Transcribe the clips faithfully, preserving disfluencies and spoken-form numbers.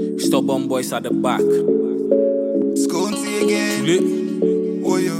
Stubborn boys at the back. Scoonty again. Lit. Oh, yo.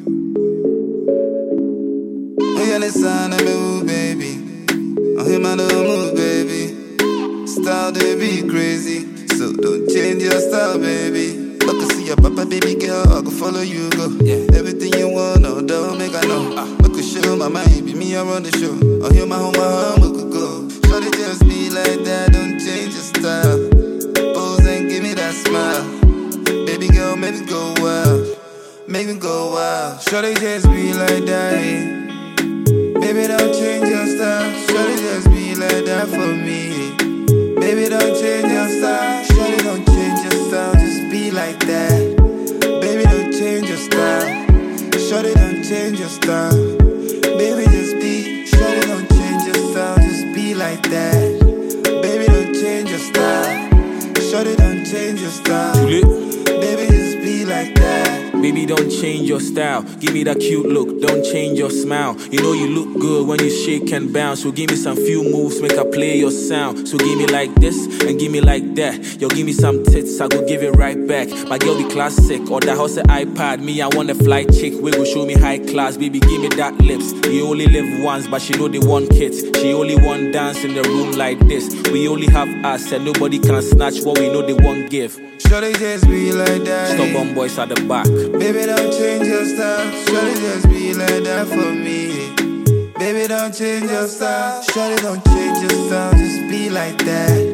Hey, on the sound of me, ooh, baby. Oh, him and the move, baby. Style, they be crazy. So don't change your style, baby. I can see your papa, baby girl. I can follow you, go. Yeah. Everything you want, no, don't make I know. I could show my mind, be me, I run the show. I hear my home, my home, we could go. Shawty just be like that, don't change your style. Pose and give me that smile. Baby girl, make me go wild. Make me go wild. Shawty just be like that, eh? Baby, don't change your style. Shawty just be like that for me. Baby, don't change your style. Shawty, don't change your style. Just be like that. Baby, don't change your style. Shawty, don't change your style. Baby, just be. Shawty, don't change your style. Just be like that. Baby, don't change your style. Shawty, don't change your style. Baby, just be like that. Baby, don't change your style. Give me that cute look, don't change your smile. You know you look good when you shake and bounce. So give me some few moves, make I play your sound. So give me like this and give me like that. Yo, give me some tits, I go give it right back. My girl be classic, or the house at iPad. Me, I want a fly chick, we go show me high class. Baby, give me that lips. You only live once, but she know they want kids. She only want dance in the room like this. We only have us and nobody can snatch what we know they won't give. Shawty just be like that. Stubborn boys at the back. Baby, don't change your style. Shawty just be like that for me. Baby, don't change your style. Shawty, don't change your style. Just be like that.